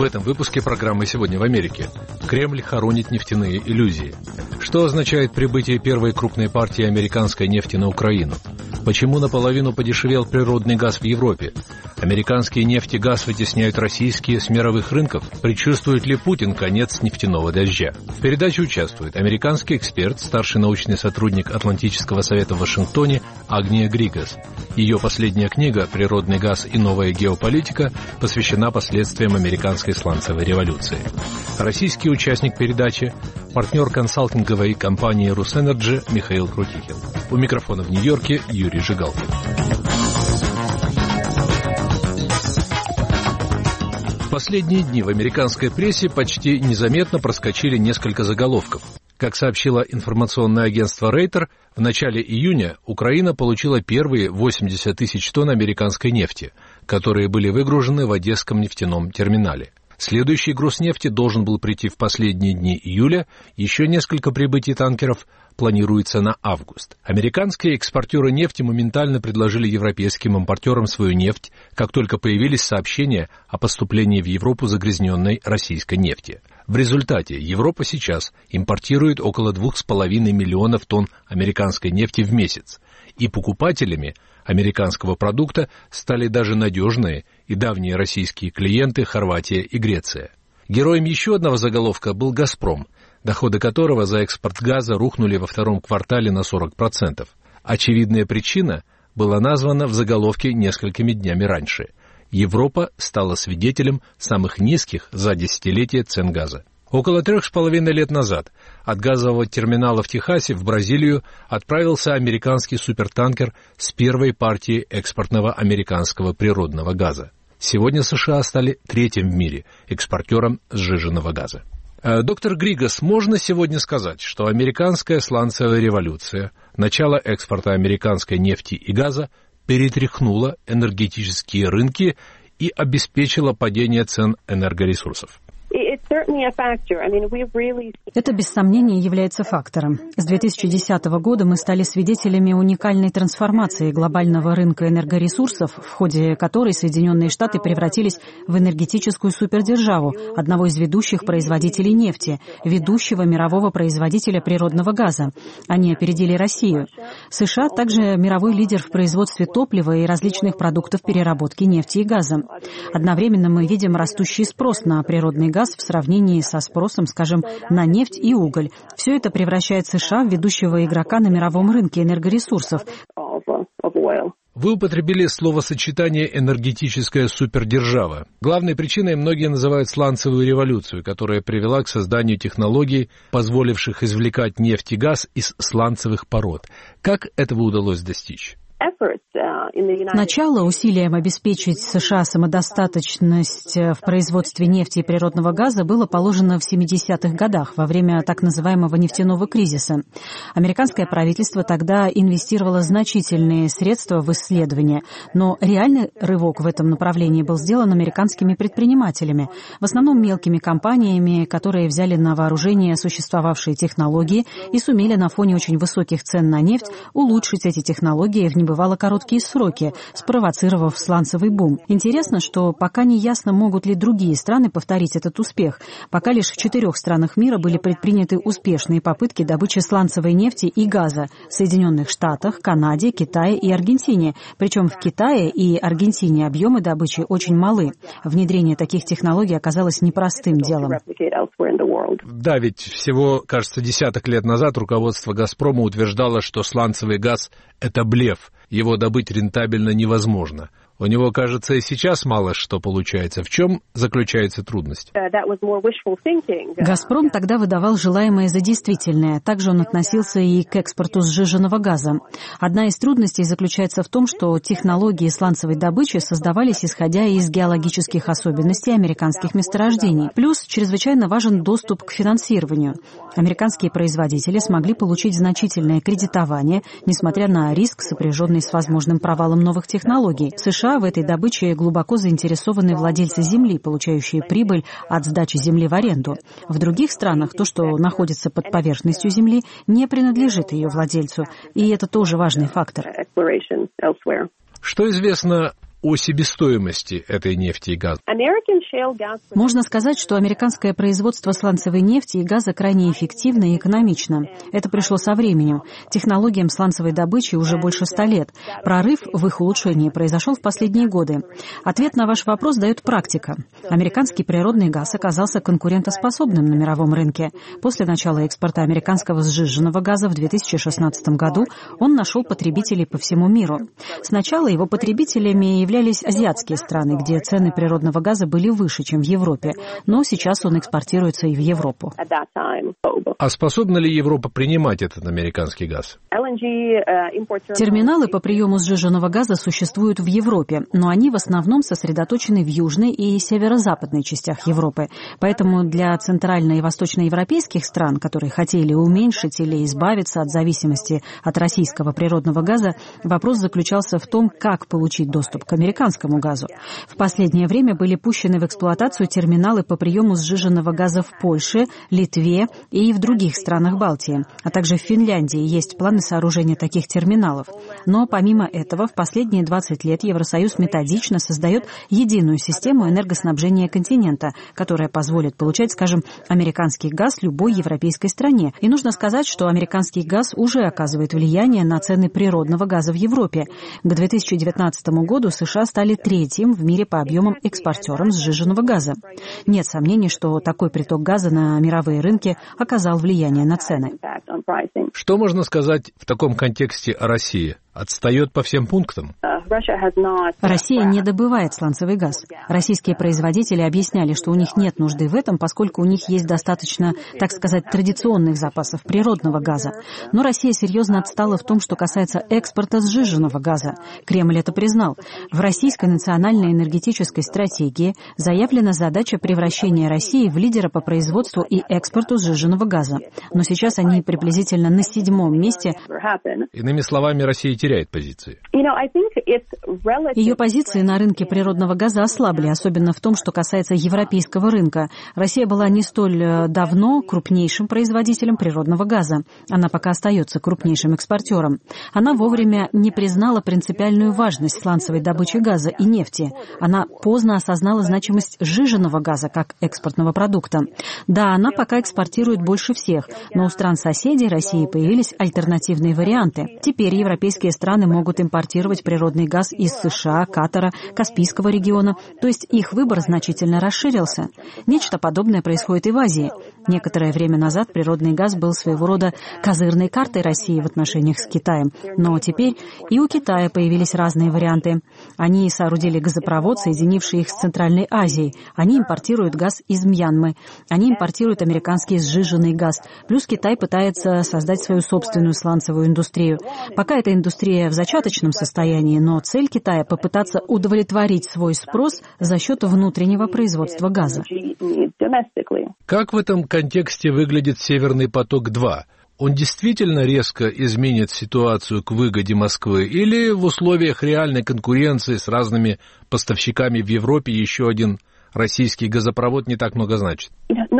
В этом выпуске программы «Сегодня в Америке». Кремль хоронит нефтяные иллюзии. Что означает прибытие первой крупной партии американской нефти на Украину? Почему наполовину подешевел природный газ в Европе? Американские нефть и газ вытесняют российские с мировых рынков. Предчувствует ли Путин конец нефтяного дождя? В передаче участвует американский эксперт, старший научный сотрудник Атлантического совета в Вашингтоне Агния Григас. Ее последняя книга «Природный газ и новая геополитика» посвящена последствиям американской сланцевой революции. Российский участник передачи – партнер консалтинговой компании «Русэнерджи» Михаил Крутихин. У микрофона в Нью-Йорке Юрий Жигалкин. В последние дни в американской прессе почти незаметно проскочили несколько заголовков. Как сообщило информационное агентство Рейтер, в начале июня Украина получила первые 80 тысяч тонн американской нефти, которые были выгружены в Одесском нефтяном терминале. Следующий груз нефти должен был прийти в последние дни июля, еще несколько прибытий танкеров планируется на август. Американские экспортеры нефти моментально предложили европейским импортерам свою нефть, как только появились сообщения о поступлении в Европу загрязненной российской нефти. В результате Европа сейчас импортирует около 2,5 миллионов тонн американской нефти в месяц, и покупателями американского продукта стали даже надежные и давние российские клиенты Хорватия и Греция. Героем еще одного заголовка был «Газпром», доходы которого за экспорт газа рухнули во втором квартале на 40%. Очевидная причина была названа в заголовке несколькими днями раньше. Европа стала свидетелем самых низких за десятилетие цен газа. Около 3,5 лет назад от газового терминала в Техасе в Бразилию отправился американский супертанкер с первой партией экспортного американского природного газа. Сегодня США стали третьим в мире экспортером сжиженного газа. Доктор Григас, можно сегодня сказать, что американская сланцевая революция, начало экспорта американской нефти и газа, перетряхнула энергетические рынки и обеспечила падение цен энергоресурсов? Это без сомнения является фактором. С 2010 года мы стали свидетелями уникальной трансформации глобального рынка энергоресурсов, в ходе которой Соединенные Штаты превратились в энергетическую супердержаву, одного из ведущих производителей нефти, ведущего мирового производителя природного газа. Они опередили Россию. США также мировой лидер в производстве топлива и различных продуктов переработки нефти и газа. Одновременно мы видим растущий спрос на природный газ в сравнении со спросом, скажем, на нефть и уголь. Все это превращает США в ведущего игрока на мировом рынке энергоресурсов. Вы употребили словосочетание «энергетическая супердержава». Главной причиной многие называют сланцевую революцию, которая привела к созданию технологий, позволивших извлекать нефть и газ из сланцевых пород. Как этого удалось достичь? Сначала усилием обеспечить США самодостаточность в производстве нефти и природного газа было положено в 70-х годах, во время так называемого нефтяного кризиса. Американское правительство тогда инвестировало значительные средства в исследования, но реальный рывок в этом направлении был сделан американскими предпринимателями, в основном мелкими компаниями, которые взяли на вооружение существовавшие технологии и сумели на фоне очень высоких цен на нефть улучшить эти технологии в небывало короткие сроки, спровоцировав сланцевый бум. Интересно, что пока не ясно, могут ли другие страны повторить этот успех. Пока лишь в 4 странах мира были предприняты успешные попытки добычи сланцевой нефти и газа – в Соединенных Штатах, Канаде, Китае и Аргентине. Причем в Китае и Аргентине объемы добычи очень малы. Внедрение таких технологий оказалось непростым делом. Да, ведь всего, кажется, десяток лет назад руководство «Газпрома» утверждало, что сланцевый газ – это блеф. Его добыть рентабельно невозможно. У него, кажется, и сейчас мало что получается. В чем заключается трудность? «Газпром» тогда выдавал желаемое за действительное. Также он относился и к экспорту сжиженного газа. Одна из трудностей заключается в том, что технологии сланцевой добычи создавались исходя из геологических особенностей американских месторождений. Плюс чрезвычайно важен доступ к финансированию. Американские производители смогли получить значительное кредитование, несмотря на риск, сопряженный с возможным провалом новых технологий. В США в этой добыче глубоко заинтересованы владельцы земли, получающие прибыль от сдачи земли в аренду. В других странах то, что находится под поверхностью земли, не принадлежит ее владельцу, и это тоже важный фактор. Что известно о себестоимости этой нефти и газа? Можно сказать, что американское производство сланцевой нефти и газа крайне эффективно и экономично. Это пришло со временем. Технологиям сланцевой добычи уже больше 100 лет. Прорыв в их улучшении произошел в последние годы. Ответ на ваш вопрос дает практика. Американский природный газ оказался конкурентоспособным на мировом рынке. После начала экспорта американского сжиженного газа в 2016 году он нашел потребителей по всему миру. Сначала его потребителями являлись азиатские страны, где цены природного газа были выше, чем в Европе, но сейчас он экспортируется и в Европу. А способна ли Европа принимать этот американский газ? Терминалы по приему сжиженного газа существуют в Европе, но они в основном сосредоточены в южной и северо-западной частях Европы. Поэтому для центрально- и восточноевропейских стран, которые хотели уменьшить или избавиться от зависимости от российского природного газа, вопрос заключался в том, как получить доступ к американскому газу. В последнее время были пущены в эксплуатацию терминалы по приему сжиженного газа в Польше, Литве и в других странах Балтии, а также в Финляндии есть планы сооружения таких терминалов. Но помимо этого, в последние 20 лет Евросоюз методично создает единую систему энергоснабжения континента, которая позволит получать, скажем, американский газ любой европейской стране. И нужно сказать, что американский газ уже оказывает влияние на цены природного газа в Европе. К 2019 году США стали третьим в мире по объемам экспортером сжиженного газа. Нет сомнений, что такой приток газа на мировые рынки оказал влияние на цены. Что можно сказать в таком контексте о России? Отстает по всем пунктам? Россия не добывает сланцевый газ. Российские производители объясняли, что у них нет нужды в этом, поскольку у них есть достаточно, так сказать, традиционных запасов природного газа. Но Россия серьезно отстала в том, что касается экспорта сжиженного газа. Кремль это признал. В российской национальной энергетической стратегии заявлена задача превращения России в лидера по производству и экспорту сжиженного газа. Но сейчас они приблизительно на 7-м месте. Иными словами, Россия теряет позиции. Ее позиции на рынке природного газа ослабли, особенно в том, что касается европейского рынка. Россия была не столь давно крупнейшим производителем природного газа. Она пока остается крупнейшим экспортером. Она вовремя не признала принципиальную важность сланцевой добычи газа и нефти. Она поздно осознала значимость сжиженного газа как экспортного продукта. Да, она пока экспортирует больше всех, но у стран-соседей России появились альтернативные варианты. Теперь европейские страны могут импортировать природный газ из США, Катара, Каспийского региона, то есть их выбор значительно расширился. Нечто подобное происходит и в Азии. Некоторое время назад природный газ был своего рода козырной картой России в отношениях с Китаем, но теперь и у Китая появились разные варианты. Они соорудили газопровод, соединивший их с Центральной Азией. Они импортируют газ из Мьянмы. Они импортируют американский сжиженный газ. Плюс Китай пытается создать свою собственную сланцевую индустрию. Пока эта индустрия в зачаточном состоянии, но цель Китая — попытаться удовлетворить свой спрос за счет внутреннего производства газа. Как в этом контексте выглядит «Северный поток-2»? Он действительно резко изменит ситуацию к выгоде Москвы или в условиях реальной конкуренции с разными поставщиками в Европе еще один российский газопровод не так много значит?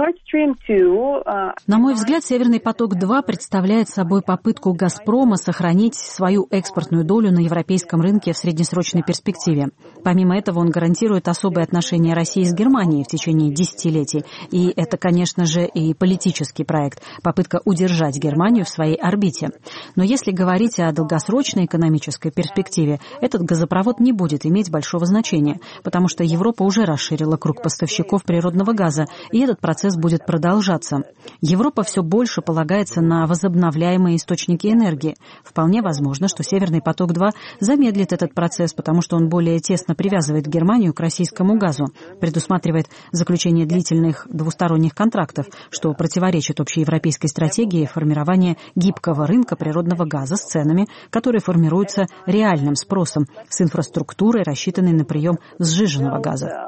На мой взгляд, «Северный поток-2» представляет собой попытку «Газпрома» сохранить свою экспортную долю на европейском рынке в среднесрочной перспективе. Помимо этого, он гарантирует особые отношения России с Германией в течение десятилетий. И это, конечно же, и политический проект, попытка удержать Германию в своей орбите. Но если говорить о долгосрочной экономической перспективе, этот газопровод не будет иметь большого значения, потому что Европа уже расширила круг поставщиков природного газа, и этот процесс будет продолжаться. Европа все больше полагается на возобновляемые источники энергии. Вполне возможно, что «Северный поток-2» замедлит этот процесс, потому что он более тесно привязывает Германию к российскому газу, предусматривает заключение длительных двусторонних контрактов, что противоречит общеевропейской стратегии формирования гибкого рынка природного газа с ценами, которые формируются реальным спросом, с инфраструктурой, рассчитанной на прием сжиженного газа.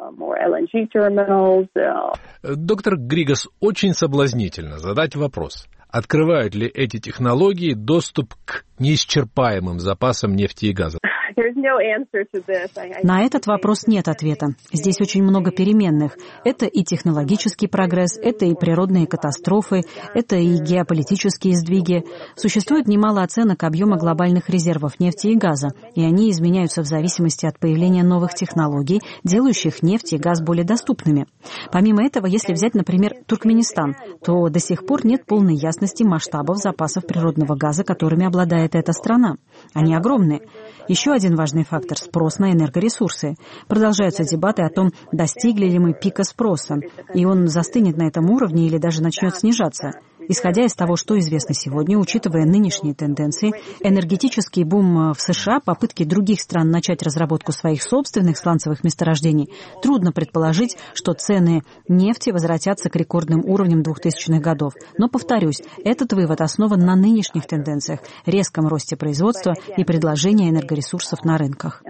Доктор Григас, очень соблазнительно задать вопрос. Открывают ли эти технологии доступ к неисчерпаемым запасам нефти и газа? На этот вопрос нет ответа. Здесь очень много переменных. Это и технологический прогресс, это и природные катастрофы, это и геополитические сдвиги. Существует немало оценок объема глобальных резервов нефти и газа, и они изменяются в зависимости от появления новых технологий, делающих нефть и газ более доступными. Помимо этого, если взять, например, Туркменистан, то до сих пор нет полной ясности масштабов запасов природного газа, которыми обладает эта страна. Они огромные. Еще один важный фактор – спрос на энергоресурсы. Продолжаются дебаты о том, достигли ли мы пика спроса, и он застынет на этом уровне или даже начнет снижаться. Исходя из того, что известно сегодня, учитывая нынешние тенденции, энергетический бум в США, попытки других стран начать разработку своих собственных сланцевых месторождений, трудно предположить, что цены нефти возвратятся к рекордным уровням 2000-х годов. Но, повторюсь, этот вывод основан на нынешних тенденциях, резком росте производства и предложения энергоресурсов на рынках.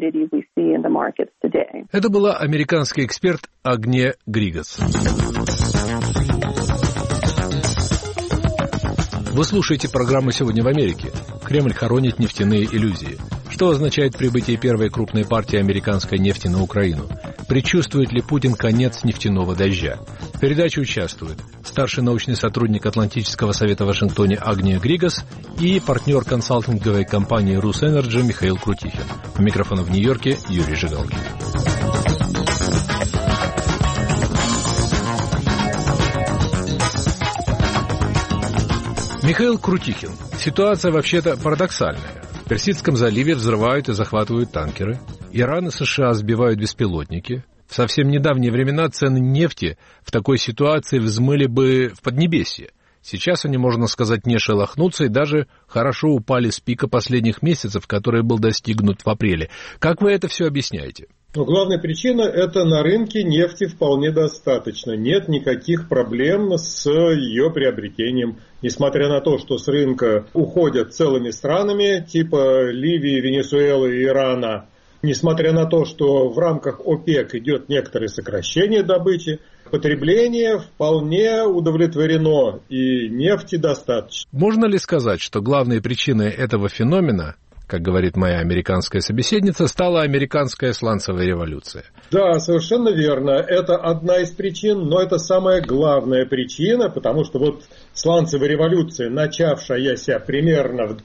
Это была американский эксперт Агния Григас. Вы слушаете программу «Сегодня в Америке». Кремль хоронит нефтяные иллюзии. Что означает прибытие первой крупной партии американской нефти на Украину? Предчувствует ли Путин конец нефтяного дождя? В передаче участвуют старший научный сотрудник Атлантического совета в Вашингтоне Агния Григас и партнер консалтинговой компании «Русэнерджи» Михаил Крутихин. У микрофона в Нью-Йорке Юрий Жигалкин. Михаил Крутихин. Ситуация вообще-то парадоксальная. В Персидском заливе взрывают и захватывают танкеры. Иран и США сбивают беспилотники. В совсем недавние времена цены нефти в такой ситуации взмыли бы в поднебесье. Сейчас они, можно сказать, не шелохнутся и даже хорошо упали с пика последних месяцев, который был достигнут в апреле. Как вы это все объясняете? Но главная причина – это на рынке нефти вполне достаточно. Нет никаких проблем с ее приобретением. Несмотря на то, что с рынка уходят целыми странами, типа Ливии, Венесуэлы и Ирана, несмотря на то, что в рамках ОПЕК идет некоторое сокращение добычи, потребление вполне удовлетворено и нефти достаточно. Можно ли сказать, что главной причиной этого феномена, как говорит моя американская собеседница, стала американская сланцевая революция? Да, совершенно верно. Это одна из причин, но это самая главная причина, потому что вот сланцевая революция, начавшаяся примерно в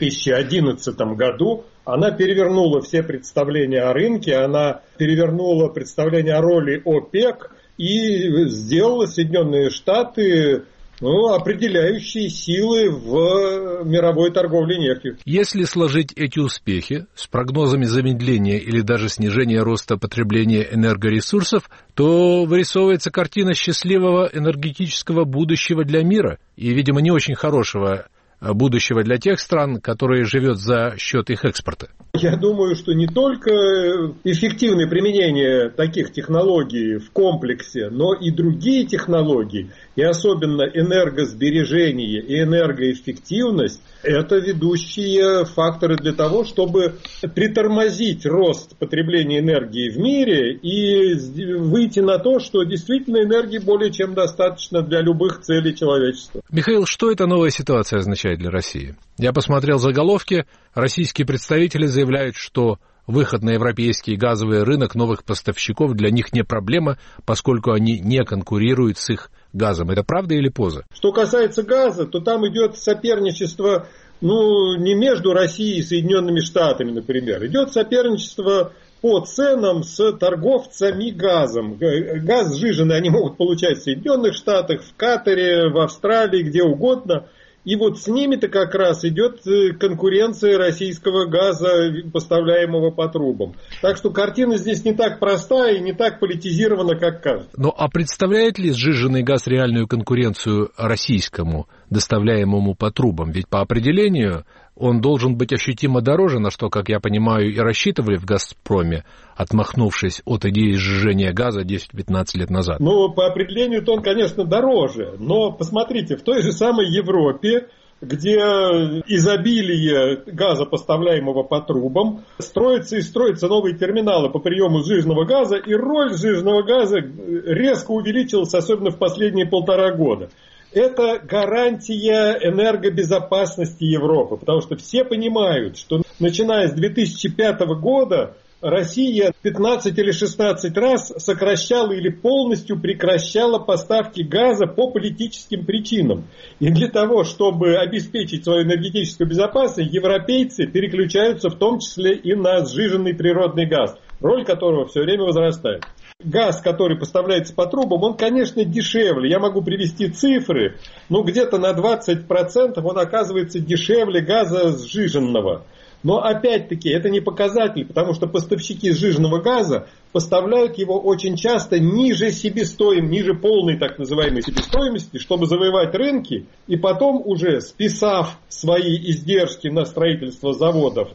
2011 году, она перевернула все представления о рынке, она перевернула представления о роли ОПЕК и сделала Соединенные Штаты определяющие силы в мировой торговле нефтью. Если сложить эти успехи с прогнозами замедления или даже снижения роста потребления энергоресурсов, то вырисовывается картина счастливого энергетического будущего для мира и, видимо, не очень хорошего будущего для тех стран, которые живут за счет их экспорта. Я думаю, что не только эффективное применение таких технологий в комплексе, но и другие технологии, и особенно энергосбережение и энергоэффективность, это ведущие факторы для того, чтобы притормозить рост потребления энергии в мире и выйти на то, что действительно энергии более чем достаточно для любых целей человечества. Михаил, что эта новая ситуация означает для России? Я посмотрел заголовки. Российские представители заявляют, что выход на европейский газовый рынок новых поставщиков для них не проблема, поскольку они не конкурируют с их газом. Это правда или поза? Что касается газа, то там идет соперничество, не между Россией и Соединенными Штатами, например. Идет соперничество по ценам с торговцами газом. Газ сжиженный они могут получать в Соединенных Штатах, в Катаре, в Австралии, где угодно. И вот с ними-то как раз идет конкуренция российского газа, поставляемого по трубам. Так что картина здесь не так простая и не так политизирована, как кажется. Ну а представляет ли сжиженный газ реальную конкуренцию российскому, доставляемому по трубам? Ведь по определению он должен быть ощутимо дороже, на что, как я понимаю, и рассчитывали в «Газпроме», отмахнувшись от идеи сжижения газа 10-15 лет назад. По определению-то он, конечно, дороже. Но посмотрите, в той же самой Европе, где изобилие газа, поставляемого по трубам, строятся и строятся новые терминалы по приему сжиженного газа, и роль сжиженного газа резко увеличилась, особенно в последние 1,5 года. Это гарантия энергобезопасности Европы, потому что все понимают, что начиная с 2005 года, Россия 15 или 16 раз сокращала или полностью прекращала поставки газа по политическим причинам. И для того, чтобы обеспечить свою энергетическую безопасность, европейцы переключаются в том числе и на сжиженный природный газ, роль которого все время возрастает. Газ, который поставляется по трубам, он, конечно, дешевле. Я могу привести цифры, но где-то на 20% он оказывается дешевле газа сжиженного. Но опять-таки это не показатель, потому что поставщики сжиженного газа поставляют его очень часто ниже себестоимости, ниже полной так называемой себестоимости, чтобы завоевать рынки и потом уже списав свои издержки на строительство заводов.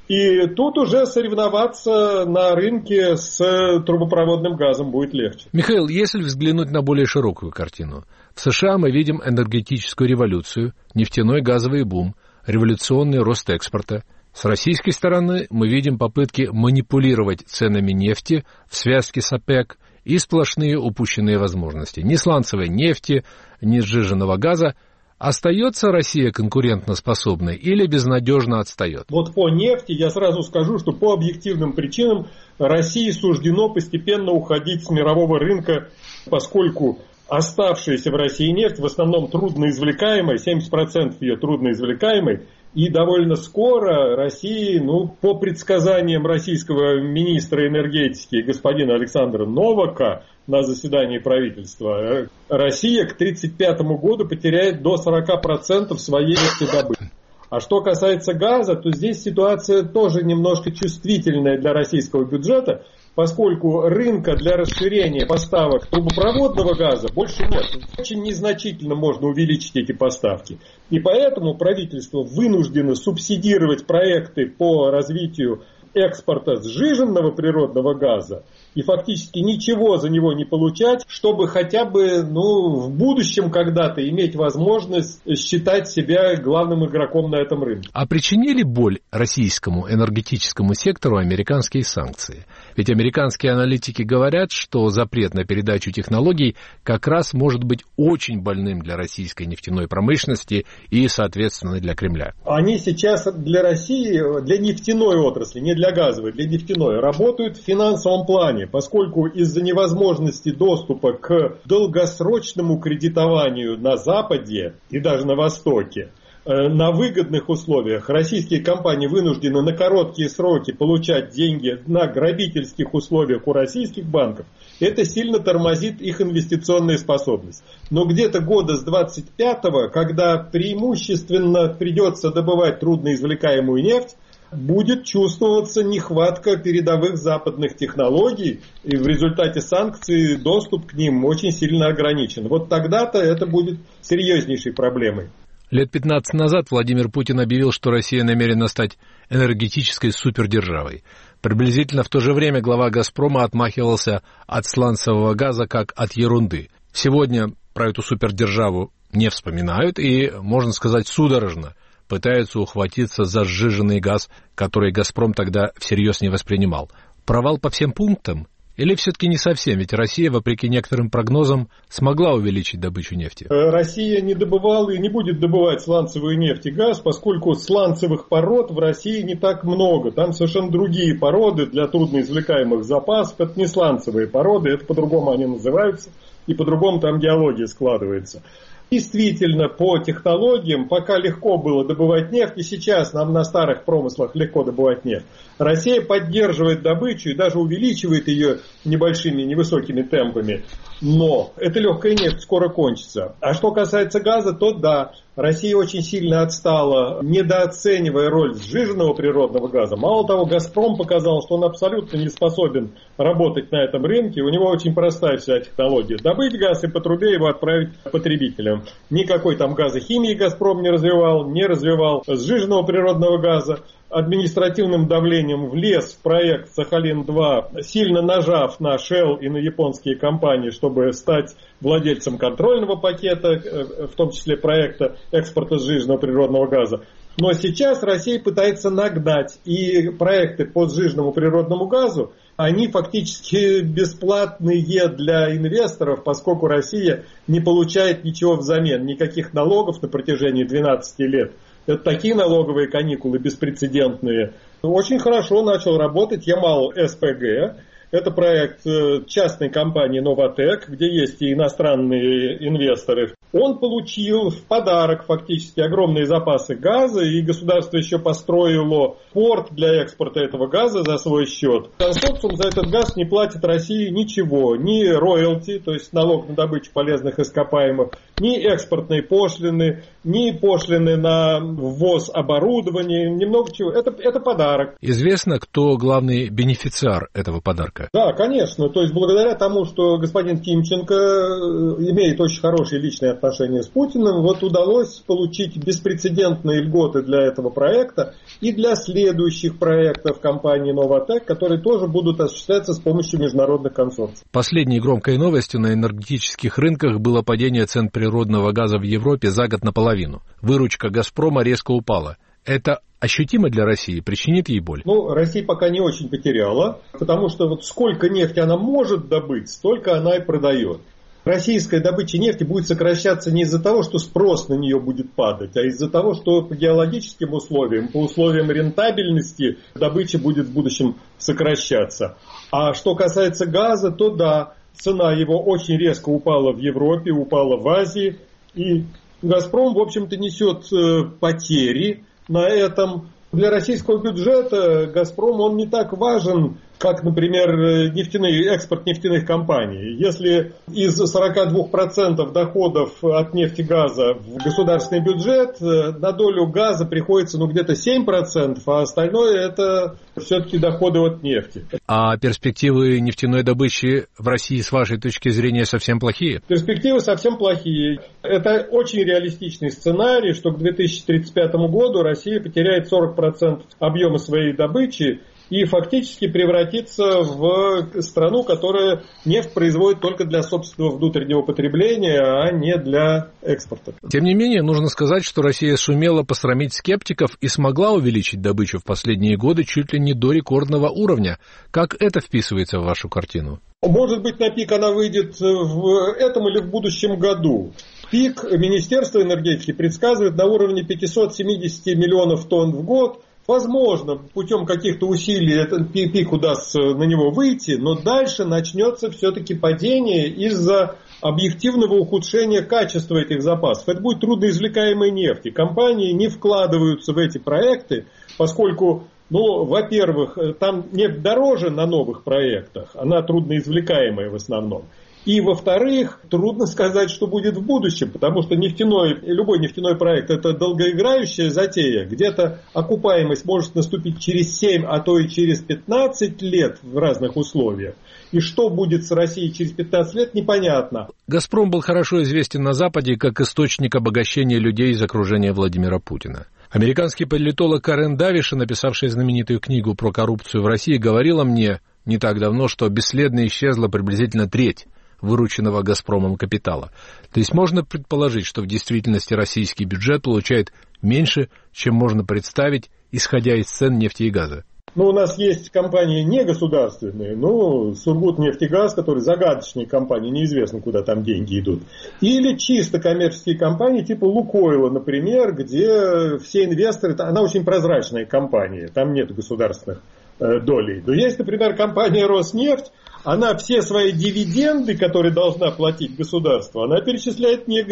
И тут уже соревноваться на рынке с трубопроводным газом будет легче. Михаил, если взглянуть на более широкую картину, в США мы видим энергетическую революцию, нефтяной газовый бум, революционный рост экспорта. С российской стороны мы видим попытки манипулировать ценами нефти в связке с ОПЕК и сплошные упущенные возможности. Ни сланцевой нефти, ни сжиженного газа. Остается Россия конкурентоспособной или безнадежно отстает? Вот по нефти я сразу скажу, что по объективным причинам России суждено постепенно уходить с мирового рынка, поскольку оставшаяся в России нефть в основном трудноизвлекаемая, 70% ее трудноизвлекаемой. И довольно скоро России, по предсказаниям российского министра энергетики господина Александра Новака на заседании правительства, Россия к 1935 году потеряет до 40% своей нефтедобычи. А что касается газа, то здесь ситуация тоже немножко чувствительная для российского бюджета, поскольку рынка для расширения поставок трубопроводного газа больше нет. Очень незначительно можно увеличить эти поставки. И поэтому правительство вынуждено субсидировать проекты по развитию экспорта сжиженного природного газа и фактически ничего за него не получать, чтобы хотя бы в будущем когда-то иметь возможность считать себя главным игроком на этом рынке. А причинили боль российскому энергетическому сектору американские санкции? Ведь американские аналитики говорят, что запрет на передачу технологий как раз может быть очень больным для российской нефтяной промышленности и, соответственно, для Кремля. Они сейчас для России, для нефтяной отрасли, не для газовой, для нефтяной, работают в финансовом плане, поскольку из-за невозможности доступа к долгосрочному кредитованию на Западе и даже на Востоке, на выгодных условиях российские компании вынуждены на короткие сроки получать деньги на грабительских условиях у российских банков, это сильно тормозит их инвестиционную способность. Но где-то года с 25-го, когда преимущественно придется добывать трудноизвлекаемую нефть, будет чувствоваться нехватка передовых западных технологий, и в результате санкций доступ к ним очень сильно ограничен. Вот тогда-то это будет серьезнейшей проблемой. Лет 15 назад Владимир Путин объявил, что Россия намерена стать энергетической супердержавой. Приблизительно в то же время глава «Газпрома» отмахивался от сланцевого газа как от ерунды. Сегодня про эту супердержаву не вспоминают и, можно сказать, судорожно пытаются ухватиться за сжиженный газ, который «Газпром» тогда всерьез не воспринимал. Провал по всем пунктам? Или все-таки не совсем? Ведь Россия, вопреки некоторым прогнозам, смогла увеличить добычу нефти. Россия не добывала и не будет добывать сланцевую нефть и газ, поскольку сланцевых пород в России не так много. Там совершенно другие породы для трудноизвлекаемых запасов. Это не сланцевые породы, это по-другому они называются. И по-другому там геология складывается. Действительно, по технологиям пока легко было добывать нефть, и сейчас нам на старых промыслах легко добывать нефть. Россия поддерживает добычу и даже увеличивает ее небольшими, невысокими темпами. Но эта легкая нефть скоро кончится. А что касается газа, то да, Россия очень сильно отстала, недооценивая роль сжиженного природного газа. Мало того, «Газпром» показал, что он абсолютно не способен работать на этом рынке. У него очень простая вся технология. Добыть газ и по трубе его отправить потребителям. Никакой там газохимии «Газпром» не развивал сжиженного природного газа. Административным давлением влез в проект «Сахалин-2», сильно нажав на Shell и на японские компании, чтобы стать владельцем контрольного пакета, в том числе проекта экспорта сжиженного природного газа. Но сейчас Россия пытается нагнать, и проекты по сжиженному природному газу, они фактически бесплатные для инвесторов, поскольку Россия не получает ничего взамен, никаких налогов на протяжении 12 лет. Это такие налоговые каникулы беспрецедентные. Очень хорошо начал работать Ямал-СПГ. Это проект частной компании «Новатэк», где есть и иностранные инвесторы. Он получил в подарок фактически огромные запасы газа, и государство еще построило порт для экспорта этого газа за свой счет. Консорциум за этот газ не платит России ничего, ни роялти, то есть налог на добычу полезных ископаемых, ни экспортные пошлины, ни пошлины на ввоз оборудования, немного чего. Это подарок. Известно, кто главный бенефициар этого подарка? Да, конечно. То есть благодаря тому, что господин Тимченко имеет очень хорошие личные отношения с Путиным, вот удалось получить беспрецедентные льготы для этого проекта и для следующих проектов компании «Новатэк», которые тоже будут осуществляться с помощью международных консорциумов. Последней громкой новостью на энергетических рынках было падение цен природного газа в Европе за год наполовину. Выручка «Газпрома» резко упала. Это ощутимо для России, причинит ей боль? Россия пока не очень потеряла, потому что вот сколько нефти она может добыть, столько она и продает. Российская добыча нефти будет сокращаться не из-за того, что спрос на нее будет падать, а из-за того, что по геологическим условиям, по условиям рентабельности добыча будет в будущем сокращаться. А что касается газа, то да, цена его очень резко упала в Европе, упала в Азии, и «Газпром», в общем-то, несет потери на этом. Для российского бюджета «Газпром» он не так важен, как, например, экспорт нефтяных компаний. Если из 42% доходов от нефтегаза в государственный бюджет, на долю газа приходится где-то 7%, а остальное это все-таки доходы от нефти. А перспективы нефтяной добычи в России, с вашей точки зрения, совсем плохие? Перспективы совсем плохие. Это очень реалистичный сценарий, что к 2035 году Россия потеряет 40% объема своей добычи и фактически превратится в страну, которая нефть производит только для собственного внутреннего потребления, а не для экспорта. Тем не менее, нужно сказать, что Россия сумела посрамить скептиков и смогла увеличить добычу в последние годы чуть ли не до рекордного уровня. Как это вписывается в вашу картину? Может быть, на пик она выйдет в этом или в будущем году. Пик Министерство энергетики предсказывает на уровне 570 миллионов тонн в год. Возможно, путем каких-то усилий этот пик удастся на него выйти, но дальше начнется все-таки падение из-за объективного ухудшения качества этих запасов. Это будет трудноизвлекаемой нефти. Компании не вкладываются в эти проекты, поскольку, во-первых, там нефть дороже на новых проектах, она трудноизвлекаемая в основном. И, во-вторых, трудно сказать, что будет в будущем, потому что любой нефтяной проект – это долгоиграющая затея. Где-то окупаемость может наступить через 7, а то и через 15 лет в разных условиях. И что будет с Россией через 15 лет, непонятно. «Газпром» был хорошо известен на Западе как источник обогащения людей из окружения Владимира Путина. Американский политолог Карен Давиши, написавшая знаменитую книгу про коррупцию в России, говорила мне не так давно, что бесследно исчезла приблизительно треть вырученного «Газпромом» капитала. То есть можно предположить, что в действительности российский бюджет получает меньше, чем можно представить, исходя из цен нефти и газа. У нас есть компании негосударственные, Сургутнефтегаз, который загадочные компании, неизвестно, куда там деньги идут. Или чисто коммерческие компании, типа Лукойла, например, где все инвесторы, она очень прозрачная компания, там нет государственных долей. Но есть, например, компания Роснефть, она все свои дивиденды, которые должна платить государство, она перечисляет не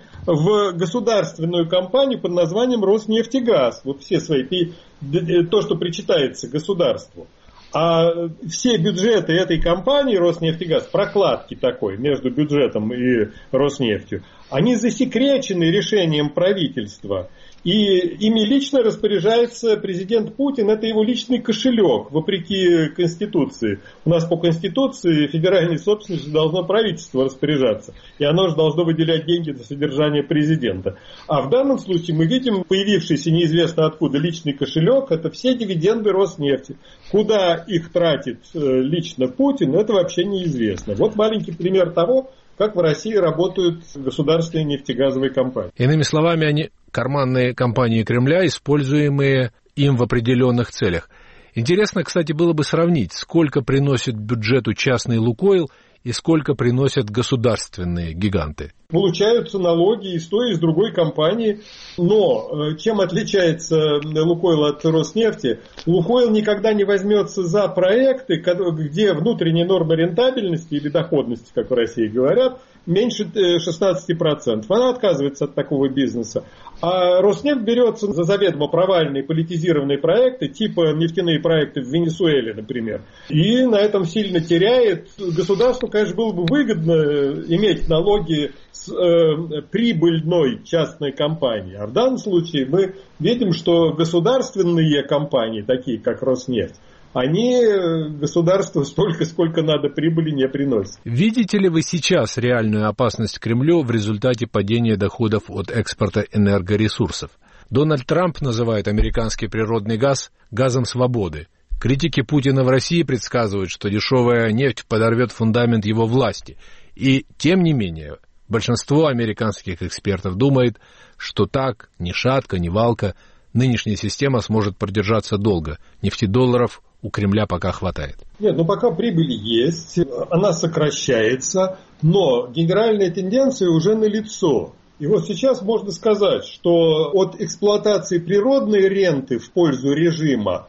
в государственную компанию под названием Роснефтегаз. Вот все свои, то, что причитается государству. А все бюджеты этой компании Роснефтегаз, прокладки такой между бюджетом и Роснефтью, они засекречены решением правительства. И ими лично распоряжается президент Путин, это его личный кошелек, вопреки Конституции. У нас по Конституции федеральной собственностью должно правительство распоряжаться, и оно же должно выделять деньги на содержание президента. А в данном случае мы видим появившийся неизвестно откуда личный кошелек, это все дивиденды Роснефти. Куда их тратит лично Путин, это вообще неизвестно. Вот маленький пример того, как в России работают государственные нефтегазовые компании. Иными словами, они карманные компании Кремля, используемые им в определенных целях. Интересно, кстати, было бы сравнить, сколько приносит бюджету частный Лукойл и сколько приносят государственные гиганты. получаются налоги и с той, и с другой компании. Но чем отличается Лукойл от Роснефти? Лукойл никогда не возьмется за проекты, где внутренняя норма рентабельности или доходности, как в России говорят, меньше 16%. Она отказывается от такого бизнеса. А Роснефть берется за заведомо провальные политизированные проекты, типа нефтяные проекты в Венесуэле, например. И на этом сильно теряет. Государству, конечно, было бы выгодно иметь налоги с прибыльной частной компании. А в данном случае мы видим, что государственные компании, такие как Роснефть, они государству столько, сколько надо прибыли, не приносят. Видите ли вы сейчас реальную опасность Кремлю в результате падения доходов от экспорта энергоресурсов? Дональд Трамп называет американский природный газ газом свободы. Критики Путина в России предсказывают, что дешевая нефть подорвет фундамент его власти. И тем не менее, большинство американских экспертов думает, что так, ни шатка, ни валка, нынешняя система сможет продержаться долго. Нефтедолларов у Кремля пока хватает. Нет, пока прибыль есть, она сокращается, но генеральная тенденция уже налицо. И вот сейчас можно сказать, что от эксплуатации природной ренты в пользу режима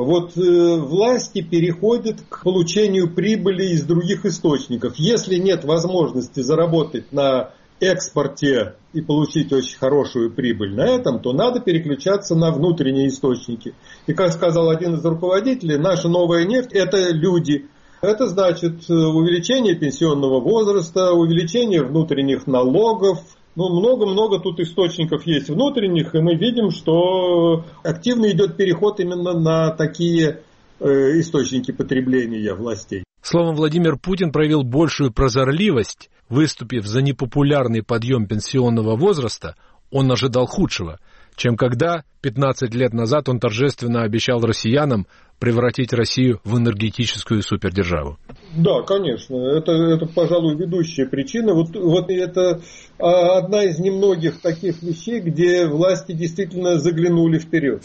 власти переходят к получению прибыли из других источников. Если нет возможности заработать на экспорте и получить очень хорошую прибыль на этом, то надо переключаться на внутренние источники. И, как сказал один из руководителей, наша новая нефть – это люди. Это значит увеличение пенсионного возраста, увеличение внутренних налогов. Много-много тут источников есть внутренних, и мы видим, что активно идет переход именно на такие источники потребления властей. Словом, Владимир Путин проявил большую прозорливость, выступив за непопулярный подъем пенсионного возраста. Он ожидал худшего, чем когда 15 лет назад он торжественно обещал россиянам превратить Россию в энергетическую супердержаву. Да, конечно. Это, пожалуй, ведущая причина. Это одна из немногих таких вещей, где власти действительно заглянули вперед.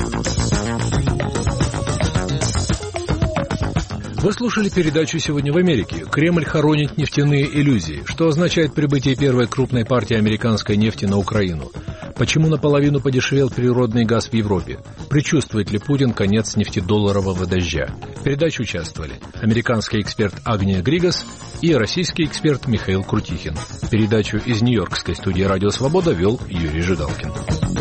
Вы слушали передачу «Сегодня в Америке». Кремль хоронит нефтяные иллюзии. Что означает прибытие первой крупной партии американской нефти на Украину? Почему наполовину подешевел природный газ в Европе? Предчувствует ли Путин конец нефтедолларового дождя? В передаче участвовали американский эксперт Агния Григас и российский эксперт Михаил Крутихин. Передачу из нью-йоркской студии «Радио Свобода» вел Юрий Жигалкин.